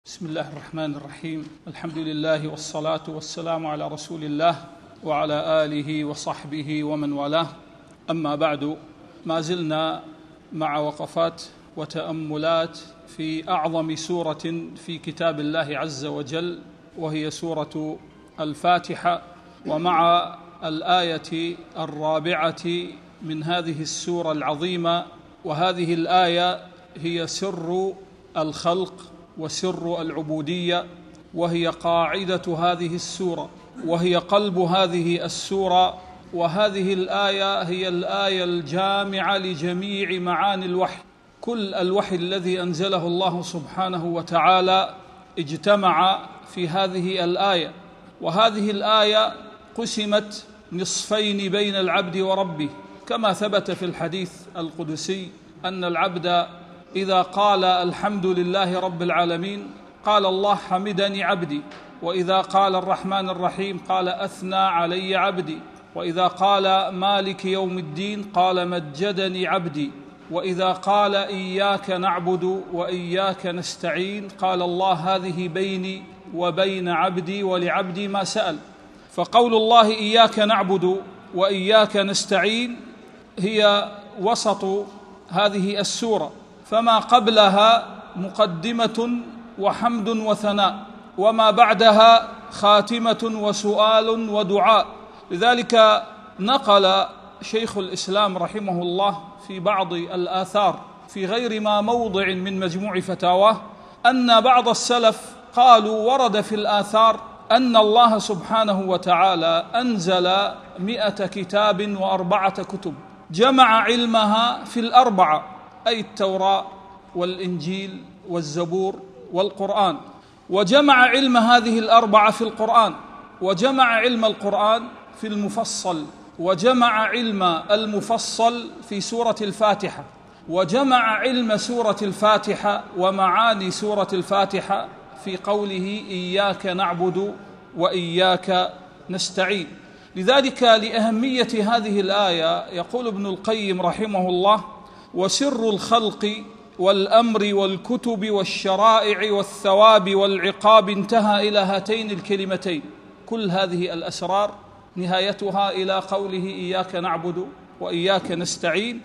بسم الله الرحمن الرحيم. الحمد لله والصلاة والسلام على رسول الله وعلى آله وصحبه ومن والاه. أما بعد، ما زلنا مع وقفات وتأملات في أعظم سورة في كتاب الله عز وجل، وهي سورة الفاتحة، ومع الآية الرابعة من هذه السورة العظيمة. وهذه الآية هي سر الخلق وسر العبودية، وهي قاعدة هذه السورة، وهي قلب هذه السورة. وهذه الآية هي الآية الجامعة لجميع معاني الوحي. كل الوحي الذي أنزله الله سبحانه وتعالى اجتمع في هذه الآية. وهذه الآية قسمت نصفين بين العبد وربه، كما ثبت في الحديث القدسي أن العبد إذا قال الحمد لله رب العالمين قال الله حمدني عبدي، وإذا قال الرحمن الرحيم قال أثنى علي عبدي، وإذا قال مالك يوم الدين قال مجدني عبدي، وإذا قال إياك نعبد وإياك نستعين قال الله هذه بيني وبين عبدي ولعبدي ما سأل. فقول الله إياك نعبد وإياك نستعين هي وسط هذه السورة، فما قبلها مقدمة وحمد وثناء، وما بعدها خاتمة وسؤال ودعاء. لذلك نقل شيخ الإسلام رحمه الله في بعض الآثار في غير ما موضع من مجموع فتاواه أن بعض السلف قالوا ورد في الآثار أن الله سبحانه وتعالى أنزل 100 كتاب و4 كتب، جمع علمها في الأربعة، أي التوراة والإنجيل والزبور والقرآن، وجمع علم هذه الأربعة في القرآن، وجمع علم القرآن في المفصل، وجمع علم المفصل في سورة الفاتحة، وجمع علم سورة الفاتحة ومعاني سورة الفاتحة في قوله إياك نعبد وإياك نستعين. لذلك لأهمية هذه الآية يقول ابن القيم رحمه الله: وسر الخلق والأمر والكتب والشرائع والثواب والعقاب انتهى إلى هاتين الكلمتين. كل هذه الأسرار نهايتها إلى قوله إياك نعبد وإياك نستعين،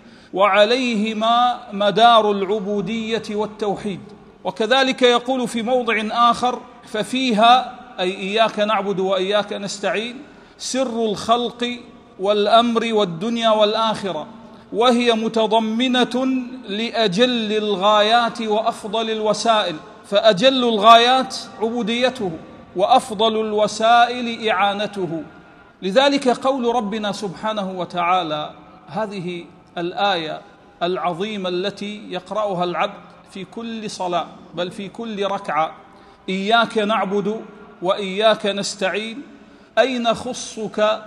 وعليهما مدار العبودية والتوحيد. وكذلك يقول في موضع آخر: ففيها، أي إياك نعبد وإياك نستعين، سر الخلق والأمر والدنيا والآخرة، وهي متضمنة لأجل الغايات وأفضل الوسائل، فأجل الغايات عبوديته، وأفضل الوسائل إعانته. لذلك قول ربنا سبحانه وتعالى هذه الآية العظيمة التي يقرأها العبد في كل صلاة، بل في كل ركعة: إياك نعبد وإياك نستعين، أي نخصك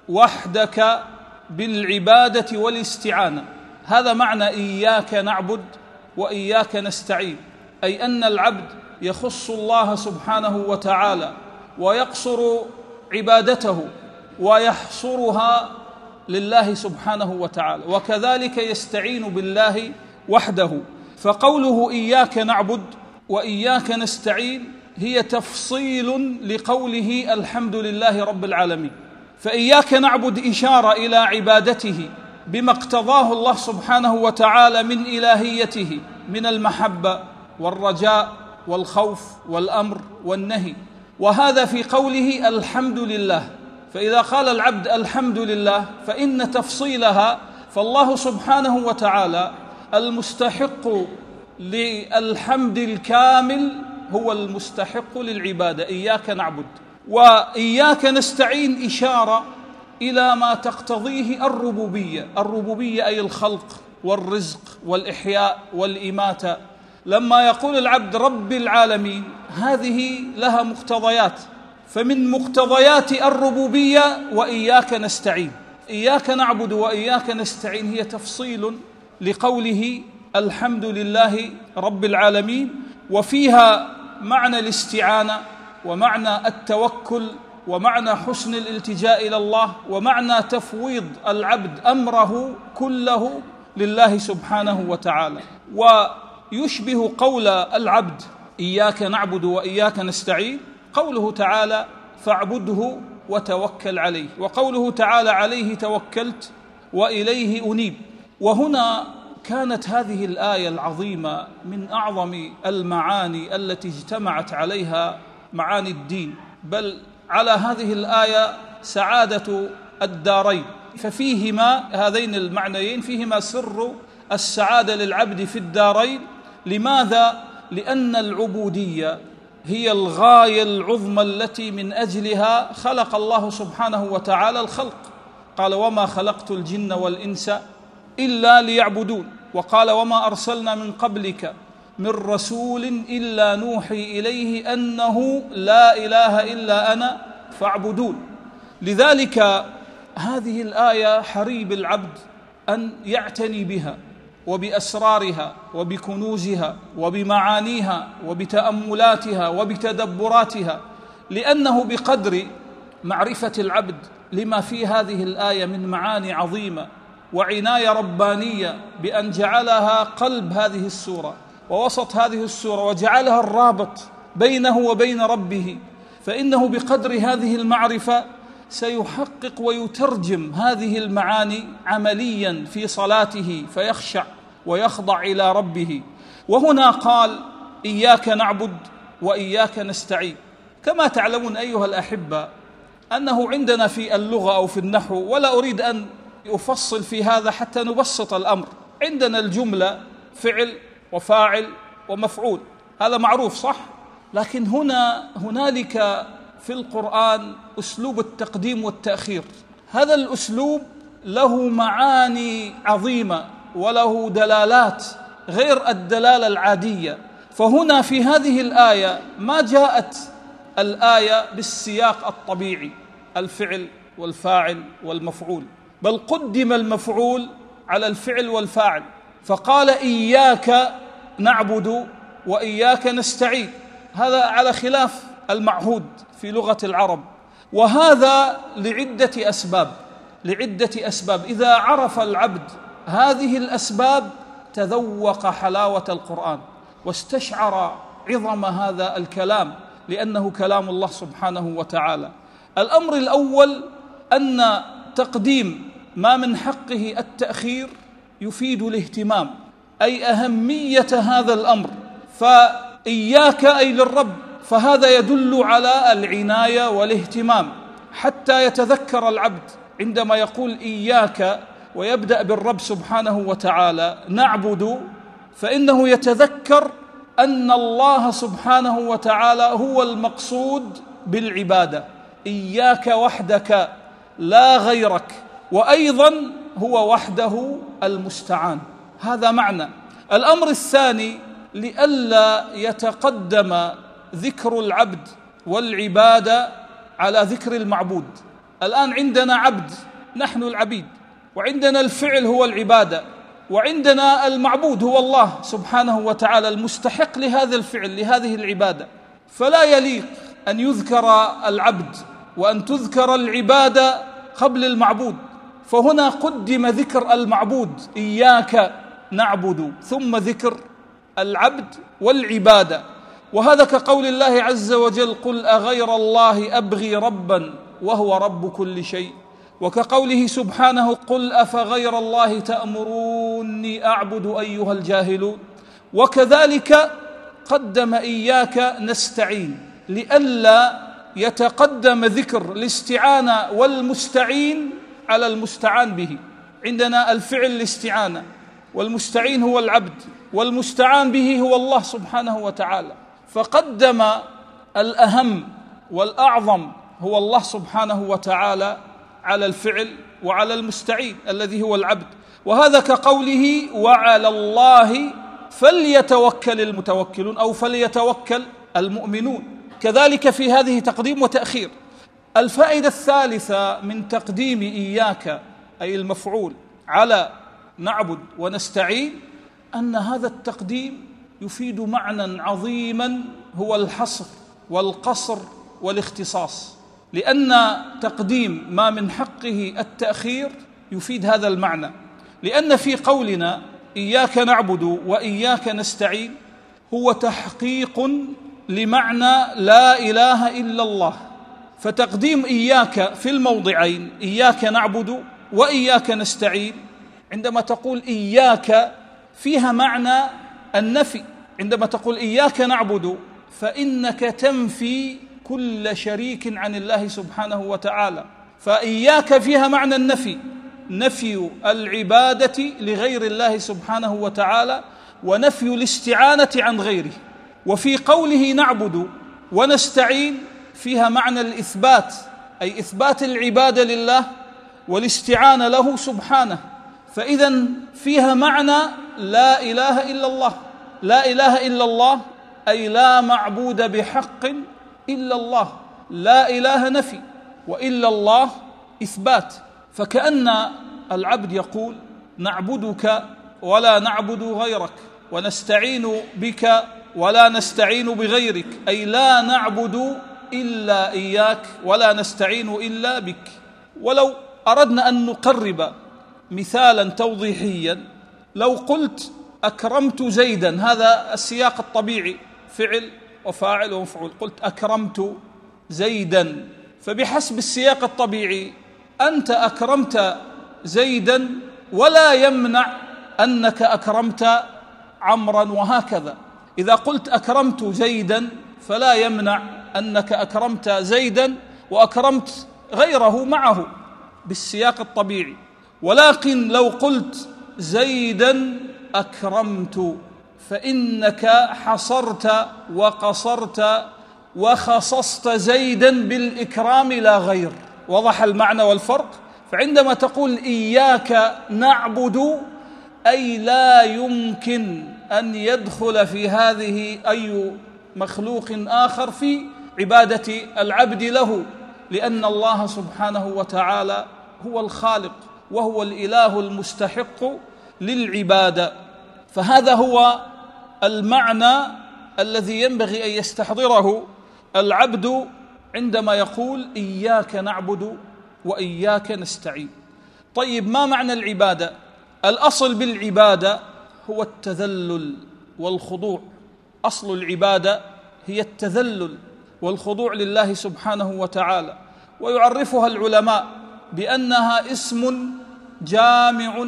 وحدك بالعبادة والاستعانة. هذا معنى إياك نعبد وإياك نستعين، أي أن العبد يخص الله سبحانه وتعالى ويقصر عبادته ويحصرها لله سبحانه وتعالى، وكذلك يستعين بالله وحده. فقوله إياك نعبد وإياك نستعين هي تفصيل لقوله الحمد لله رب العالمين. فإياك نعبد إشارة إلى عبادته بما اقتضاه الله سبحانه وتعالى من إلهيته من المحبة والرجاء والخوف والأمر والنهي، وهذا في قوله الحمد لله. فإذا قال العبد الحمد لله فإن تفصيلها، فالله سبحانه وتعالى المستحق للحمد الكامل هو المستحق للعبادة. إياك نعبد وإياك نستعين إشارة إلى ما تقتضيه الربوبية أي الخلق والرزق والإحياء والإماتة. لما يقول العبد رب العالمين هذه لها مقتضيات، فمن مقتضيات الربوبية وإياك نستعين. إياك نعبد وإياك نستعين هي تفصيل لقوله الحمد لله رب العالمين، وفيها معنى الاستعانة ومعنى التوكل ومعنى حسن الالتجاء إلى الله ومعنى تفويض العبد أمره كله لله سبحانه وتعالى. ويشبه قول العبد إياك نعبد وإياك نستعين، قوله تعالى فاعبده وتوكل عليه، وقوله تعالى عليه توكلت وإليه أنيب. وهنا كانت هذه الآية العظيمة من أعظم المعاني التي اجتمعت عليها معاني الدين، بل على هذه الآية سعادة الدارين، ففيهما هذين المعنيين فيهما سر السعادة للعبد في الدارين. لماذا؟ لأن العبودية هي الغاية العظمى التي من أجلها خلق الله سبحانه وتعالى الخلق. قال وما خلقت الجن والإنس إلا ليعبدون، وقال وما أرسلنا من قبلك من رسول إلا نوحي إليه أنه لا إله إلا أنا فاعبدون. لذلك هذه الآية حري بالعبد أن يعتني بها وبأسرارها وبكنوزها وبمعانيها وبتأملاتها وبتدبراتها، لأنه بقدر معرفة العبد لما في هذه الآية من معاني عظيمة وعناية ربانية بأن جعلها قلب هذه السورة ووسط هذه السورة وجعلها الرابط بينه وبين ربه، فإنه بقدر هذه المعرفة سيحقق ويترجم هذه المعاني عمليا في صلاته فيخشع ويخضع إلى ربه. وهنا قال إياك نعبد وإياك نستعين. كما تعلمون أيها الأحبة أنه عندنا في اللغة أو في النحو، ولا أريد أن أفصل في هذا حتى نبسط الأمر، عندنا الجملة فعل وفاعل ومفعول، هذا معروف صح؟ لكن هنالك في القرآن أسلوب التقديم والتأخير. هذا الأسلوب له معاني عظيمة وله دلالات غير الدلالة العادية. فهنا في هذه الآية ما جاءت الآية بالسياق الطبيعي الفعل والفاعل والمفعول، بل قدم المفعول على الفعل والفاعل، فقال إياك نعبد وإياك نستعين، هذا على خلاف المعهود في لغة العرب. وهذا لعدة أسباب. إذا عرف العبد هذه الأسباب تذوق حلاوة القرآن واستشعر عظم هذا الكلام، لأنه كلام الله سبحانه وتعالى. الأمر الأول أن تقديم ما من حقه التأخير يفيد الاهتمام، أي أهمية هذا الأمر. فإياك أي للرب، فهذا يدل على العناية والاهتمام، حتى يتذكر العبد عندما يقول إياك ويبدأ بالرب سبحانه وتعالى نعبد، فإنه يتذكر أن الله سبحانه وتعالى هو المقصود بالعبادة، إياك وحدك لا غيرك، وأيضا هو وحده المستعان. هذا معنى. الأمر الثاني لئلا يتقدم ذكر العبد والعبادة على ذكر المعبود. الآن عندنا عبد، نحن العبيد، وعندنا الفعل هو العبادة، وعندنا المعبود هو الله سبحانه وتعالى المستحق لهذا الفعل لهذه العبادة. فلا يليق أن يذكر العبد وأن تذكر العبادة قبل المعبود، فهنا قدم ذكر المعبود إياك نعبد ثم ذكر العبد والعبادة. وهذا كقول الله عز وجل قل أغير الله أبغي ربا وهو رب كل شيء، وكقوله سبحانه قل أفغير الله تأمروني أعبد أيها الجاهلون. وكذلك قدم إياك نستعين لئلا يتقدم ذكر الاستعانة والمستعين على المستعان به. عندنا الفعل الاستعانة، والمستعين هو العبد، والمستعان به هو الله سبحانه وتعالى، فقدم الأهم والأعظم هو الله سبحانه وتعالى على الفعل وعلى المستعين الذي هو العبد. وهذا كقوله وعلى الله فليتوكل المتوكلون أو فليتوكل المؤمنون. كذلك في هذه تقديم وتأخير. الفائدة الثالثة من تقديم إياك أي المفعول على نعبد ونستعين أن هذا التقديم يفيد معنى عظيما هو الحصر والقصر والاختصاص، لأن تقديم ما من حقه التأخير يفيد هذا المعنى. لأن في قولنا إياك نعبد وإياك نستعين هو تحقيق لمعنى لا إله إلا الله. فتقديم إياك في الموضعين، إياك نعبد وإياك نستعين، عندما تقول إياك فيها معنى النفي. عندما تقول إياك نعبد فإنك تنفي كل شريك عن الله سبحانه وتعالى، فإياك فيها معنى النفي، نفي العبادة لغير الله سبحانه وتعالى ونفي الاستعانة عن غيره. وفي قوله نعبد ونستعين فيها معنى الإثبات، أي إثبات العبادة لله والاستعانة له سبحانه. فإذا فيها معنى لا إله إلا الله. لا إله إلا الله أي لا معبود بحق إلا الله. لا إله نفي، وإلا الله إثبات. فكأن العبد يقول نعبدك ولا نعبد غيرك، ونستعين بك ولا نستعين بغيرك، أي لا نعبد إلا إياك ولا نستعين إلا بك. ولو أردنا أن نقرب مثالا توضيحيا، لو قلت أكرمت زيدا، هذا السياق الطبيعي، فعل وفاعل ومفعول، قلت أكرمت زيدا، فبحسب السياق الطبيعي أنت أكرمت زيدا ولا يمنع أنك أكرمت عمرا، وهكذا. إذا قلت أكرمت زيدا فلا يمنع أنك أكرمت زيدا وأكرمت غيره معه بالسياق الطبيعي. ولكن لو قلت زيدا أكرمت فإنك حصرت وقصرت وخصصت زيدا بالإكرام لا غير. وضح المعنى والفرق؟ فعندما تقول إياك نعبد أي لا يمكن أن يدخل في هذه أي مخلوق آخر في عبادة العبد له، لأن الله سبحانه وتعالى هو الخالق وهو الإله المستحق للعبادة. فهذا هو المعنى الذي ينبغي أن يستحضره العبد عندما يقول إياك نعبد وإياك نستعين. طيب، ما معنى العبادة؟ الأصل بالعبادة هو التذلل والخضوع. أصل العبادة هي التذلل والخضوع لله سبحانه وتعالى، ويعرفها العلماء بأنها اسم جامع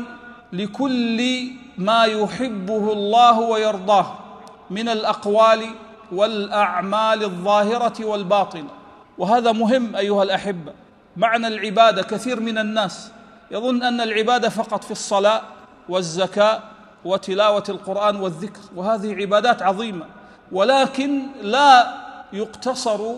لكل ما يحبه الله ويرضاه من الأقوال والأعمال الظاهرة والباطنة. وهذا مهم أيها الأحبة. معنى العبادة، كثير من الناس يظن أن العبادة فقط في الصلاة والزكاة وتلاوة القرآن والذكر، وهذه عبادات عظيمة، ولكن لا يقتصر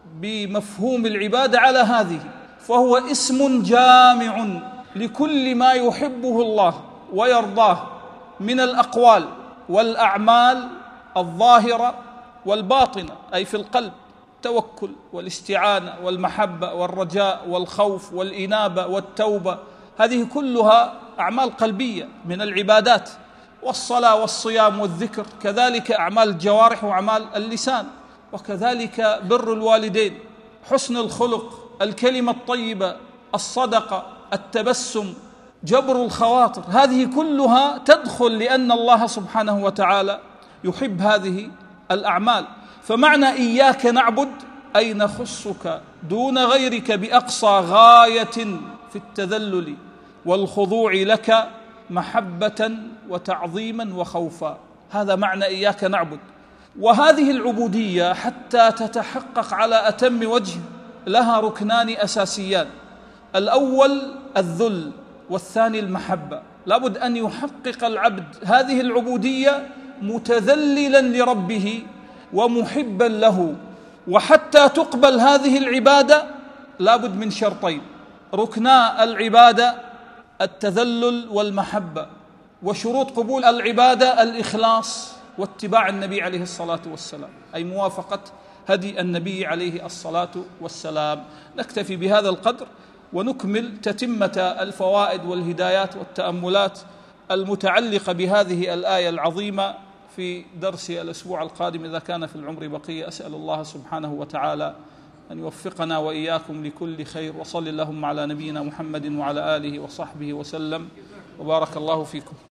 بمفهوم العبادة على هذه، فهو اسم جامع لكل ما يحبه الله ويرضاه من الأقوال والأعمال الظاهرة والباطنة، أي في القلب، التوكل والاستعانة والمحبة والرجاء والخوف والإنابة والتوبة، هذه كلها أعمال قلبية من العبادات. والصلاة والصيام والذكر كذلك أعمال الجوارح وأعمال اللسان، وكذلك بر الوالدين، حسن الخلق، الكلمة الطيبة، الصدقة، التبسم، جبر الخواطر، هذه كلها تدخل لأن الله سبحانه وتعالى يحب هذه الأعمال. فمعنى إياك نعبد أي نخصك دون غيرك بأقصى غاية في التذلل والخضوع لك محبة وتعظيما وخوفا. هذا معنى إياك نعبد. وهذه العبودية حتى تتحقق على أتم وجه لها ركنان أساسيان: الأول الذل، والثاني المحبة. لابد أن يحقق العبد هذه العبودية متذللا لربه ومحبا له. وحتى تقبل هذه العبادة لابد من شرطين: ركنا العبادة التذلل والمحبة، وشروط قبول العبادة الإخلاص واتباع النبي عليه الصلاة والسلام، أي موافقة هدي النبي عليه الصلاة والسلام. نكتفي بهذا القدر ونكمل تتمة الفوائد والهدايات والتأملات المتعلقة بهذه الآية العظيمة في درس الأسبوع القادم إذا كان في العمر بقية. أسأل الله سبحانه وتعالى أن يوفقنا وإياكم لكل خير، وصل اللهم على نبينا محمد وعلى آله وصحبه وسلم، وبارك الله فيكم.